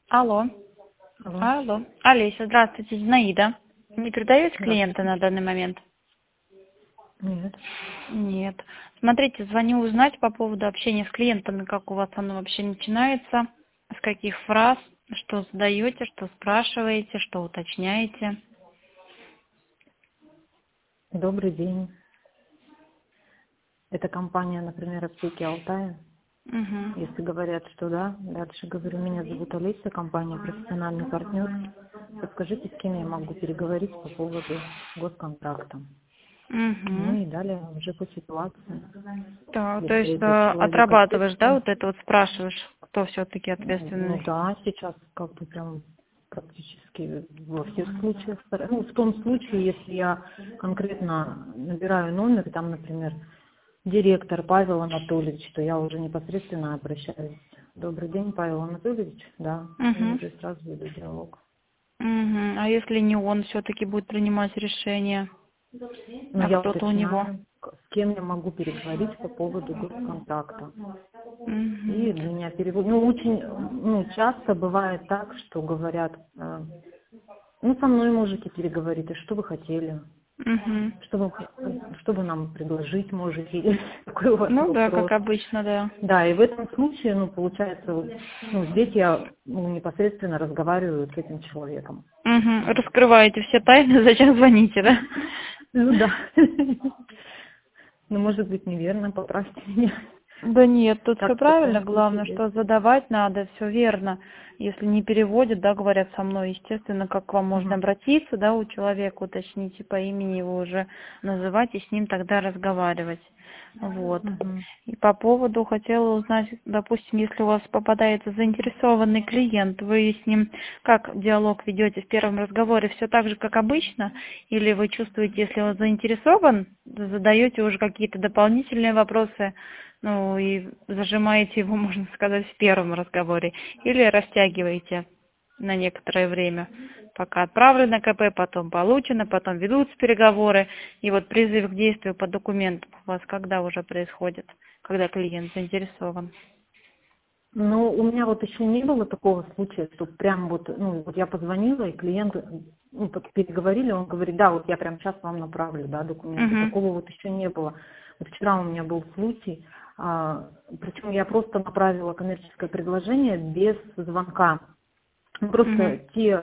Алло. Алло. Алло. Олеся, здравствуйте, Зинаида. Не передаете Да. клиента на данный момент? Нет. Нет. Смотрите, звоню узнать по поводу общения с клиентами, как у вас оно вообще начинается, с каких фраз, что задаете, что спрашиваете, что уточняете. Добрый день. Это компания, например, аптеки Алтая. Угу. Если говорят, что да, дальше говорю, меня зовут Олеся, компания профессиональный партнер. Подскажите, с кем я могу переговорить по поводу госконтракта. Ну Угу. и далее уже по ситуации. Так, то есть Если идет человек отрабатываешь, да, ответственный. вот это вот спрашиваешь, кто все-таки Ну ответственный? да, сейчас как бы прям практически во всех случаях. Ну, в том случае, если я конкретно набираю номер, там, например, директор Павел Анатольевич, то я уже непосредственно обращаюсь. Добрый день, Павел Анатольевич. Да, и Угу. уже сразу веду диалог. Угу. А если не он все-таки будет принимать решение, Но а я кто-то у него? уточняю, с кем я могу переговорить по поводу госконтракта. Угу. И для меня перевод. Ну, очень, часто бывает так, что говорят, со мной можете переговорить, и что вы хотели, Угу. что вы нам предложить можете, или какой у вас Ну да, как вопрос. обычно, да. Да, и в этом случае, получается, здесь я непосредственно разговариваю с этим человеком. Угу. Раскрываете все тайны, зачем звоните, да? Ну да. Ну, может быть, неверно, поправьте меня. Да нет, тут все Как в правильно, таком случае главное, что действовать? задавать надо, все верно. Если не переводят, да, говорят со мной, естественно, как к вам можно Мгм. обратиться, да, у человека, уточните по имени его уже называть и с ним тогда разговаривать. Вот. Мгм. И по поводу хотела узнать, допустим, если у вас попадается заинтересованный клиент, вы с ним как диалог ведете в первом разговоре, все так же, как обычно, или вы чувствуете, если он заинтересован, задаете уже какие-то дополнительные вопросы, ну и зажимаете его, можно сказать, в первом разговоре, или растягиваете на некоторое время, пока отправлено КП, потом получено, потом ведутся переговоры, и вот призыв к действию по документам у вас когда уже происходит, когда клиент заинтересован? Ну, у меня вот еще не было такого случая, что прям вот я позвонила, и клиент, переговорили, он говорит, да, вот я прям сейчас вам направлю, да, документы. Угу. Такого вот еще не было. Вот вчера у меня был случай, причем я просто направила коммерческое предложение без звонка. Угу. Просто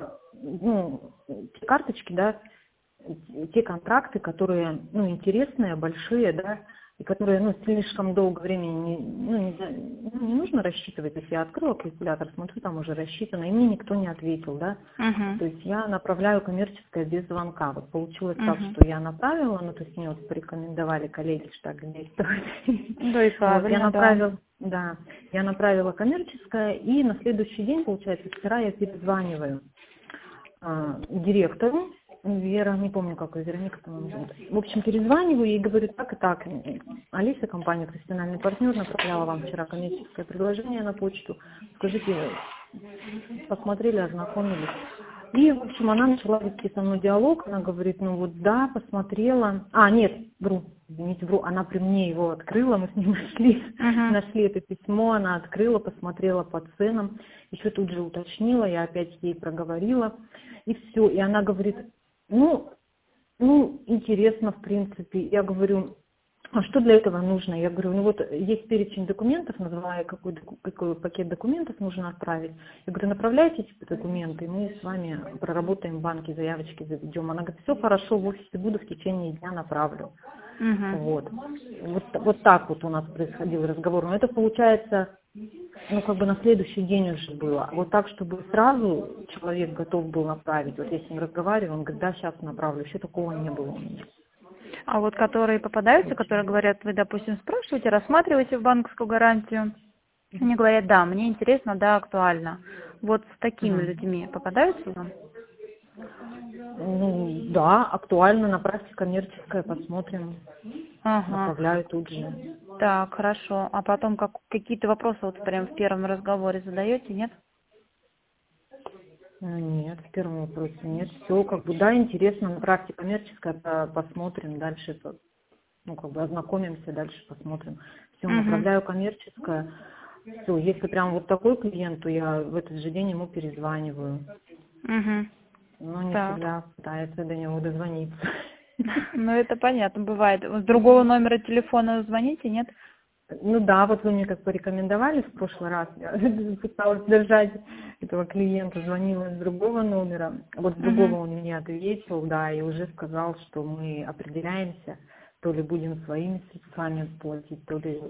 те карточки, да, те контракты, которые, интересные, большие, да, и которые, слишком долго времени не нужно рассчитывать. Если я открыла калькулятор, смотрю, там уже рассчитано, и мне никто не ответил, да. Угу. То есть я направляю коммерческое без звонка. Вот получилось так, Угу. что я направила, то есть мне вот порекомендовали коллеги, что так действовать. Да и Вот, правильно, да. я направила коммерческое, и на следующий день, получается, вчера я перезваниваю директору, Вера, не помню, как ее, Вероника, по-моему, зовут. В общем, перезваниваю ей и говорю, так и так. Алиса, компания «Профессиональный партнер», направляла вам вчера коммерческое предложение на почту. Скажите, посмотрели, ознакомились. И, в общем, она начала вести со мной диалог. Она говорит, да, посмотрела. Нет, извините, она при мне его открыла, мы с ним Угу. нашли это письмо, она открыла, посмотрела по ценам, еще тут же уточнила, я опять ей проговорила. И все, и она говорит, интересно, в принципе. Я говорю, а что для этого нужно? Я говорю, есть перечень документов, называя, какой пакет документов нужно отправить. Я говорю, направляйте эти документы, и мы с вами проработаем банки, заявочки заведем. Она говорит, все хорошо, в офисе буду, в течение дня направлю. Угу. Вот так вот у нас происходил разговор. Но это получается, на следующий день уже было. Вот так, чтобы сразу человек готов был направить. Вот я с ним разговариваю, он говорит, да, сейчас направлю. Еще такого не было у меня. А вот которые попадаются, которые говорят, вы, допустим, спрашиваете, рассматриваете в банковскую гарантию, они говорят, да, мне интересно, да, актуально. Вот с такими Мгм. людьми попадаются вам? Да, актуально, направьте коммерческое, посмотрим. Ага. Направляю тут же. Так, хорошо. А потом какие-то вопросы вот прям в первом разговоре задаете, нет? Нет, в первом вопросе нет. Все, да, интересно, направьте коммерческое, посмотрим дальше, ознакомимся, дальше посмотрим. Все, Угу. направляю коммерческое. Все, если прям вот такой клиент, то я в этот же день ему перезваниваю. Угу. Но не Так. всегда пытается до него дозвониться. Ну, это понятно, бывает. С другого номера телефона звоните, нет? Ну да, вот вы мне как порекомендовали в прошлый раз, я пыталась держать этого клиента, звонила с другого номера, вот с другого он мне ответил, да, и уже сказал, что мы определяемся, то ли будем своими средствами платить, то ли,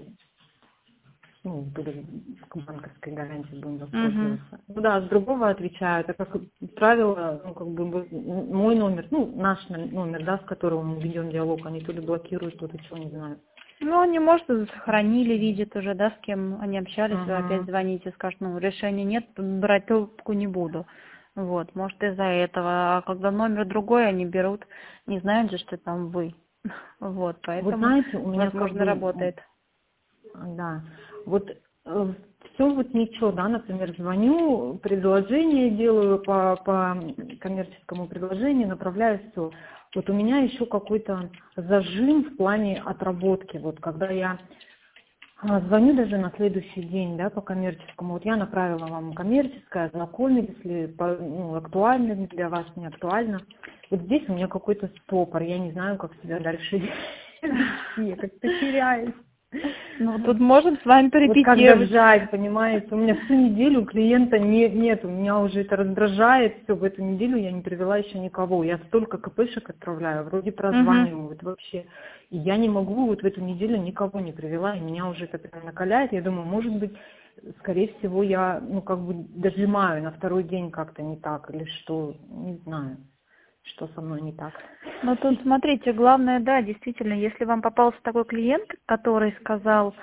ну, то ли к банковской гарантии будем воспользоваться. Ну да, с другого отвечаю, так как правило, ну, как бы мой номер, ну, наш номер, да, с которым мы ведем диалог, они то ли блокируют, то ли что, не знаю. Ну, они, может, сохранили, видят уже, да, с кем они общались, вы Ага. опять звоните, скажут, ну, решения нет, брать трубку не буду. Вот, может, из-за этого. А когда номер другой, они берут, не знают же, что там вы. Вот, Вы поэтому, знаете, у меня как возможно, бы, работает. да, вот все вот ничего, да, например, звоню, предложение делаю по коммерческому предложению, направляю все. Вот у меня еще какой-то зажим в плане отработки. Вот когда я звоню даже на следующий день, да, по коммерческому, вот я направила вам коммерческое, ознакомились ли, ну, актуально ли для вас, не актуально. Вот здесь у меня какой-то стопор, я не знаю, как себя дальше вести, я как-то теряюсь. Ну, тут можем с вами Вот как порепетировать. держать, понимаете, у меня всю неделю клиента нет, у меня уже это раздражает, все, в эту неделю я не привела еще никого, я столько КПшек отправляю, вроде прозванивают вообще, и я не могу, вот в эту неделю никого не привела, и меня уже это прям накаляет, я думаю, может быть, скорее всего, я, ну, как бы дожимаю на второй день как-то не так, или что, не знаю, что со мной не так. Ну, тут смотрите, главное, да, действительно, если вам попался такой клиент, который сказал,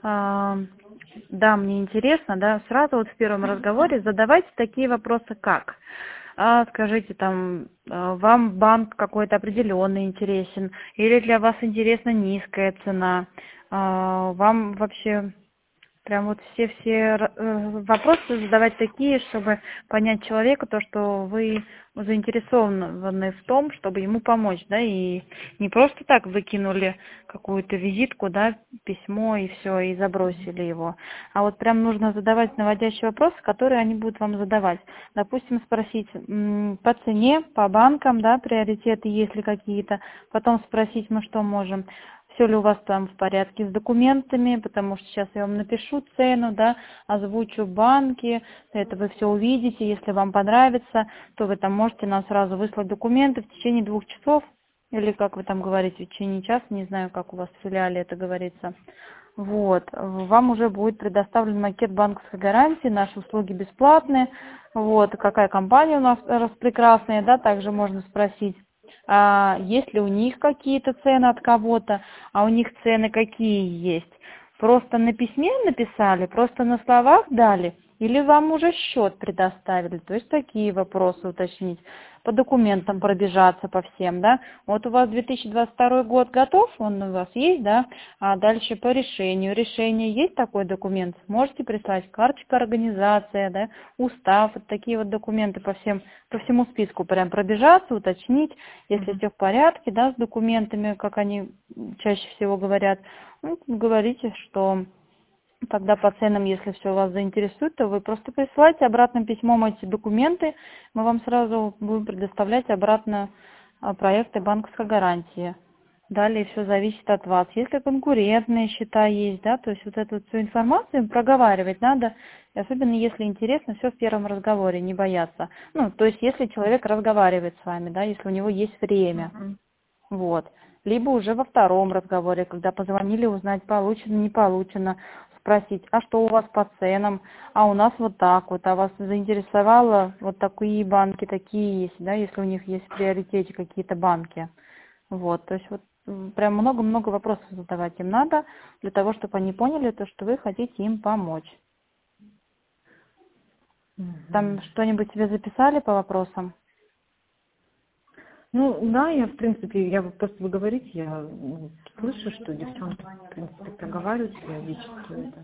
да, мне интересно, да, сразу вот в первом разговоре задавайте такие вопросы, как, скажите, там, вам банк какой-то определенный интересен, или для вас интересна низкая цена, вам вообще... Прям вот все вопросы задавать такие, чтобы понять человека, то, что вы заинтересованы в том, чтобы ему помочь, да, и не просто так выкинули какую-то визитку, да, письмо и все, и забросили его. А вот прям нужно задавать наводящие вопросы, которые они будут вам задавать. Допустим, спросить по цене, по банкам, да, приоритеты есть ли какие-то, потом спросить, мы что можем. Все ли у вас там в порядке с документами, потому что сейчас я вам напишу цену, да, озвучу банки, это вы все увидите, если вам понравится, то вы там можете нам сразу выслать документы в течение 2 часов, или как вы там говорите, в течение часа, не знаю, как у вас в филиале это говорится. Вот, вам уже будет предоставлен макет банковской гарантии, наши услуги бесплатные, вот, какая компания у нас распрекрасная, да, также можно спросить. Есть ли у них какие-то цены от кого-то, а у них цены какие есть. Просто на письме написали, просто на словах дали, или вам уже счет предоставили, то есть такие вопросы уточнить, по документам пробежаться по всем, да. Вот у вас 2022 год готов, он у вас есть, да, а дальше по решению. Решение есть такой документ, можете прислать, карточка организация, да, устав, вот такие вот документы по всему списку прям пробежаться, уточнить, если все в порядке, да, с документами, как они чаще всего говорят, ну, говорите, что тогда по ценам, если все вас заинтересует, то вы просто присылайте обратным письмом эти документы, мы вам сразу будем предоставлять обратно проекты банковской гарантии. Далее все зависит от вас. Если конкурентные счета есть, да, то есть вот эту всю информацию проговаривать надо, и особенно если интересно, все в первом разговоре, не бояться. Ну, то есть если человек разговаривает с вами, да, если у него есть время. Вот. Либо уже во втором разговоре, когда позвонили узнать, получено, не получено, спросить, а что у вас по ценам, а у нас вот так вот, а вас заинтересовало вот такие банки, такие есть, да, если у них есть в приоритете какие-то банки. Вот, то есть вот прям много-много вопросов задавать им надо, для того, чтобы они поняли то, что вы хотите им помочь. Там что-нибудь себе записали по вопросам? Ну, да, я, в принципе, просто вы говорите, я слышу, что девчонки, в принципе, проговаривают периодически это.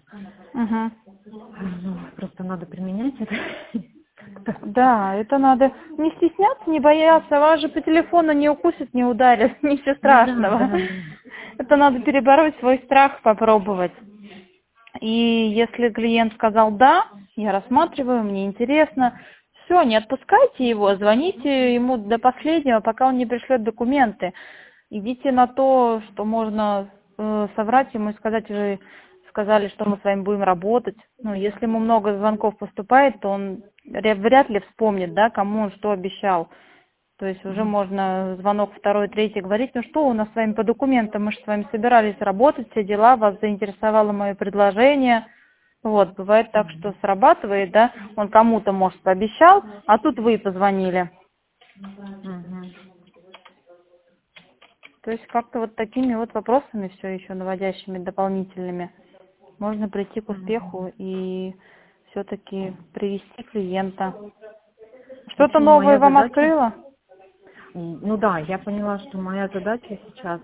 Просто надо применять это. Да, это надо не стесняться, не бояться, вас же по телефону не укусят, не ударят, ничего страшного. Да. Это надо перебороть свой страх, попробовать. И если клиент сказал «да», я рассматриваю, мне интересно, все, не отпускайте его, звоните ему до последнего, пока он не пришлет документы. Идите на то, что можно соврать ему и сказать: вы сказали, что мы с вами будем работать. Ну, если ему много звонков поступает, то он вряд ли вспомнит, да, кому он что обещал. То есть уже можно звонок второй, третий говорить: ну что у нас с вами по документам, мы же с вами собирались работать, все дела, вас заинтересовало мое предложение. Вот, бывает так, что срабатывает, да, он кому-то, может, пообещал, а тут вы позвонили. Мгм. То есть как-то вот такими вот вопросами, все еще наводящими, дополнительными, можно прийти к успеху и все-таки привести клиента. В Что-то общем, новое моя вам задача, открыло? ну да, я поняла, что моя задача сейчас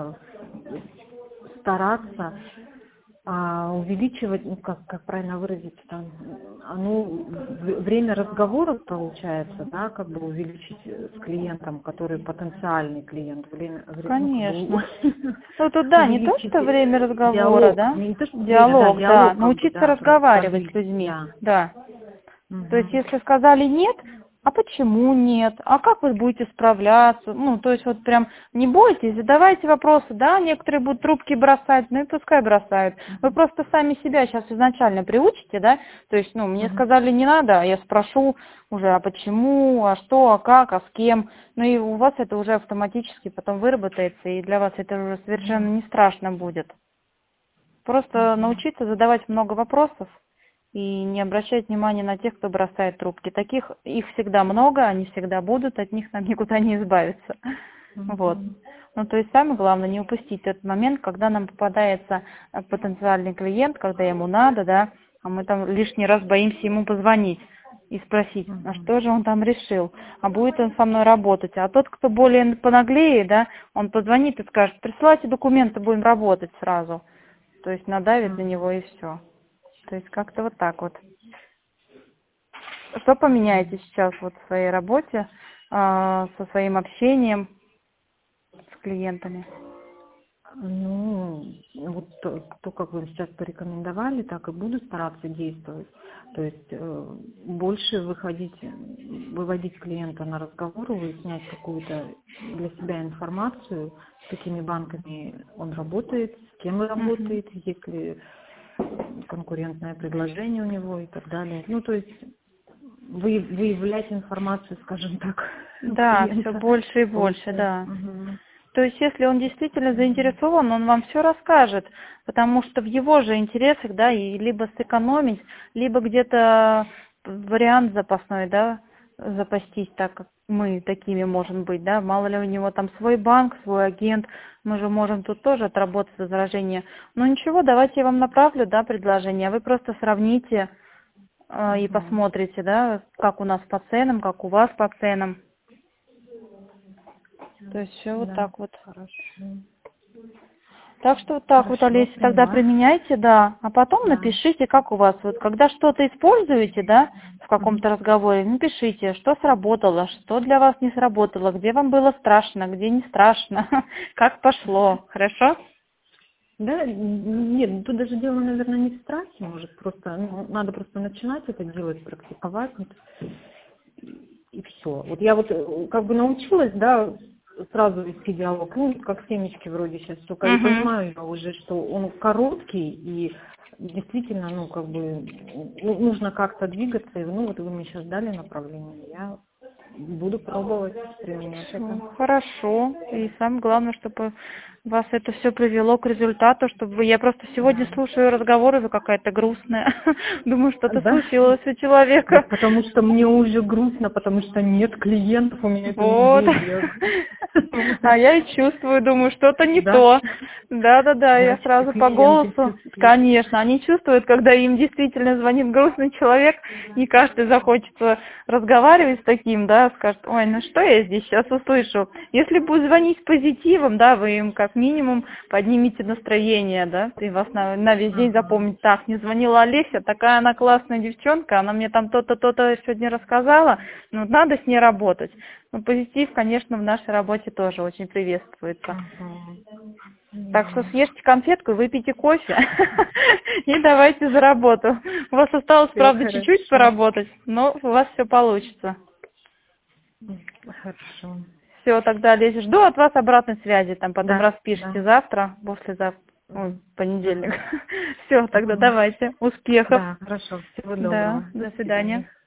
стараться увеличивать, ну как правильно выразиться, там, время разговоров получается, да, как бы увеличить с клиентом, который потенциальный клиент, ну, как бы Конечно. Ну, тут, да, не то, увеличить что время разговора, диалог, да, не то, что время, да, диалог, да, диалог, как бы, научиться да, просто разговаривать с повысить, людьми, да. да. То есть, Мгм. если сказали нет, а почему нет? А как вы будете справляться? Ну, то есть, вот прям не бойтесь, задавайте вопросы, да, некоторые будут трубки бросать, ну и пускай бросают. Вы просто сами себя сейчас изначально приучите, да, то есть, ну, мне Мгм. сказали не надо, а я спрошу уже, а почему, а что, а как, а с кем, ну и у вас это уже автоматически потом выработается, и для вас это уже совершенно не страшно будет. Просто научиться задавать много вопросов и не обращать внимания на тех, кто бросает трубки. Таких их всегда много, они всегда будут, от них нам никуда не избавиться. Вот. Мгм. Ну, то есть самое главное не упустить этот момент, когда нам попадается потенциальный клиент, когда ему надо, да, а мы там лишний раз боимся ему позвонить и спросить, а Мгм. что же он там решил, а будет он со мной работать. А тот, кто более понаглее, да, он позвонит и скажет: присылайте документы, будем работать сразу. То есть надавит на него и все. То есть как-то вот так вот. Что поменяете сейчас вот в своей работе, со своим общением с клиентами? Ну, вот как вы сейчас порекомендовали, так и буду стараться действовать. То есть больше выводить клиента на разговор, выяснять какую-то для себя информацию, с какими банками он работает, с кем он Мгм. работает, есть ли конкурентное предложение у него и так далее. Ну, то есть выявлять информацию, скажем так, у Да, все клиента, больше и больше, получать. да. Мгм. То есть, если он действительно заинтересован, он вам все расскажет, потому что в его же интересах, да, и либо сэкономить, либо где-то вариант запасной, да, запастись, так как мы такими можем быть, да, мало ли у него там свой банк, свой агент, мы же можем тут тоже отработать возражение. Ну ничего, давайте я вам направлю, да, предложение, а вы просто сравните и Мгм. посмотрите, да, как у нас по ценам, как у вас по ценам. То есть все вот Да, так вот. хорошо. Так что вот так вот, Хорошо, Олеся, тогда поняла. применяйте, да, а потом Да. напишите, как у вас. Вот когда что-то используете, да, в Мгм. каком-то разговоре, напишите, что сработало, что для вас не сработало, где вам было страшно, где не страшно, как пошло, хорошо? Да, нет, ну, тут даже дело, наверное, не в страхе, может, просто, надо просто начинать это делать, практиковать, вот, и все. Вот я вот как бы научилась, да, сразу вести диалог, ну, как семечки вроде сейчас только, и Угу. понимаю я уже, что он короткий, и действительно, ну, как бы, нужно как-то двигаться, и, ну, вот вы мне сейчас дали направление, я буду пробовать применять это. Всё, хорошо. И самое главное, чтобы вас это все привело к результату, чтобы я просто сегодня Да. слушаю разговоры, вы какая-то грустная. Думаю, что-то Да? случилось у Да человека. потому что мне уже грустно, потому что нет клиентов у меня эту Вот. неделю. А я и чувствую, думаю, что-то не Да? то. Да-да-да, я Значит, и сразу по клиенты голосу. чувствуют. Конечно, они чувствуют, когда им действительно звонит грустный человек, не каждый захочется разговаривать с таким, да, скажет: ой, ну что я здесь сейчас услышу. Если будет звонить с позитивом, да, вы им как минимум поднимете настроение, да, и вас на весь день Ага. запомнит. Так, не звонила Олеся, такая она классная девчонка, она мне там то-то, то-то сегодня рассказала, ну, надо с ней работать. Ну, позитив, конечно, в нашей работе тоже очень приветствуется. Ага. Так что съешьте конфетку, выпейте кофе и давайте за работу. У вас осталось, Всё правда, хорошо. чуть-чуть поработать, но у вас все получится. Хорошо. Все, тогда, Леся, жду от вас обратной связи, там потом Да, распишите да. завтра, послезавтра, ой, понедельник. Все, тогда давайте, успехов. Да, хорошо. Всего Да, доброго. до До свидания. свидания.